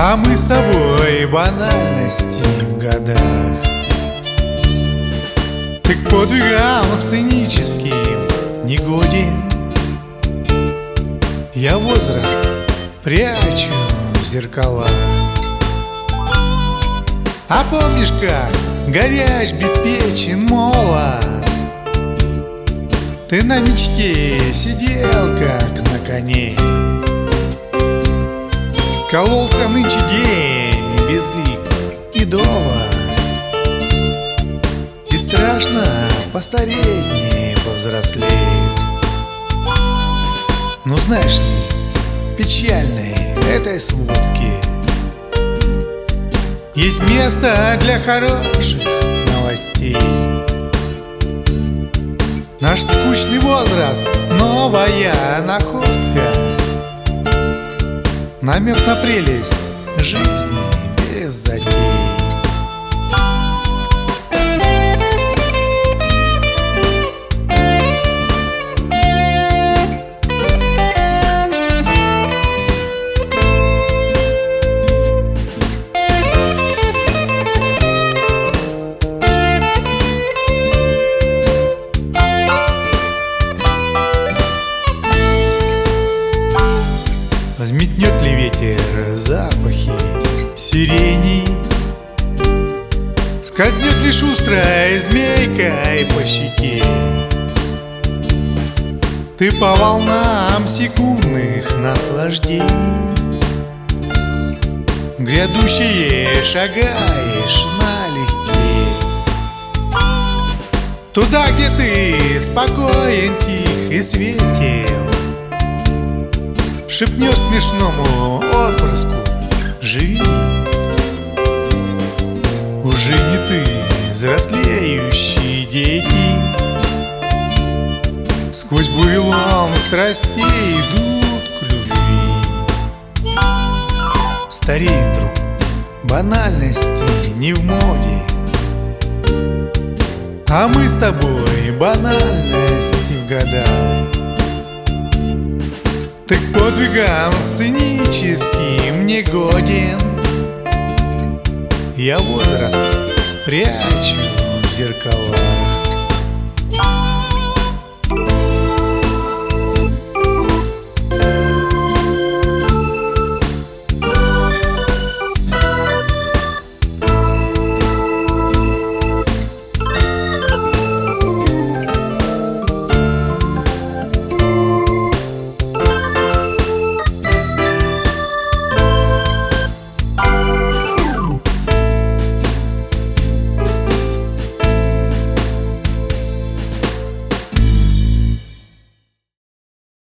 А мы с тобой банальности в годах. Ты к подвигам сценическим не годен. Я возраст прячу в зеркалах. А помнишь, как горяч, беспечен, молод? Ты на мечте сидел, как на коне. Скололся нынче день безлик и долг. И страшно постареть, не повзрослеть. Ну знаешь ли, печальной этой сводки есть место для хороших новостей. Наш скучный возраст — новая находка, намек на прелесть жизни без затей. Взметнет ли ветер запахи сирени? Скользнет ли шустрая змейкой по щеке? Ты по волнам секундных наслаждений грядущее шагаешь налегке. Туда, где ты спокоен, тих и светел, шепнешь смешному отпрыску: живи. Уже не ты, взрослеющие дети, сквозь бурелом страстей идут к любви. Стареет, друг, банальности не в моде, а мы с тобой банальности в годах. Ты к подвигам сценическим не годен. Я возраст прячу в зеркалах.